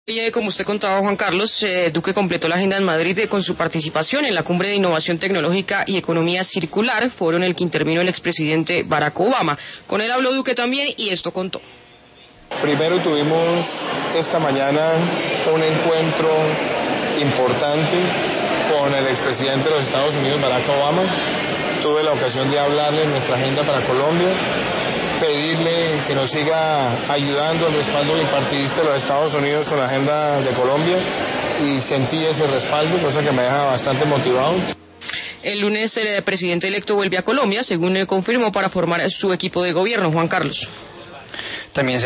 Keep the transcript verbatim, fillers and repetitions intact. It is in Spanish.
Y como usted contaba, Juan Carlos, eh, Duque completó la agenda en Madrid eh, con su participación en la Cumbre de Innovación Tecnológica y Economía Circular, foro en el que intervino el expresidente Barack Obama. Con él habló Duque también y esto contó. Primero tuvimos esta mañana un encuentro importante con el expresidente de los Estados Unidos, Barack Obama. Tuve la ocasión de hablarle en nuestra agenda para Colombia, pedirle que nos siga ayudando al respaldo bipartidista de los Estados Unidos con la agenda de Colombia, y sentí ese respaldo, cosa que me deja bastante motivado. El lunes el presidente electo vuelve a Colombia, según confirmó, para formar su equipo de gobierno. Juan Carlos. También se